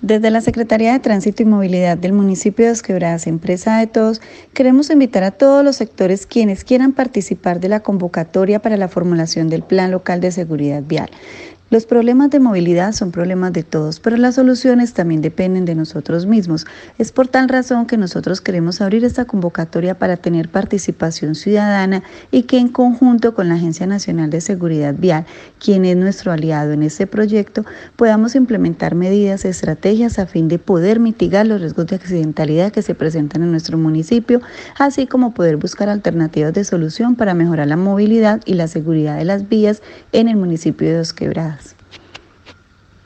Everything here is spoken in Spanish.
Desde la Secretaría de Tránsito y Movilidad del municipio de Dos Quebradas, empresa de todos, queremos invitar a todos los sectores quienes quieran participar de la convocatoria para la formulación del Plan Local de Seguridad Vial. Los problemas de movilidad son problemas de todos, pero las soluciones también dependen de nosotros mismos. Es por tal razón que nosotros queremos abrir esta convocatoria para tener participación ciudadana y que en conjunto con la Agencia Nacional de Seguridad Vial, quien es nuestro aliado en este proyecto, podamos implementar medidas, estrategias a fin de poder mitigar los riesgos de accidentalidad que se presentan en nuestro municipio, así como poder buscar alternativas de solución para mejorar la movilidad y la seguridad de las vías en el municipio de Dos Quebradas.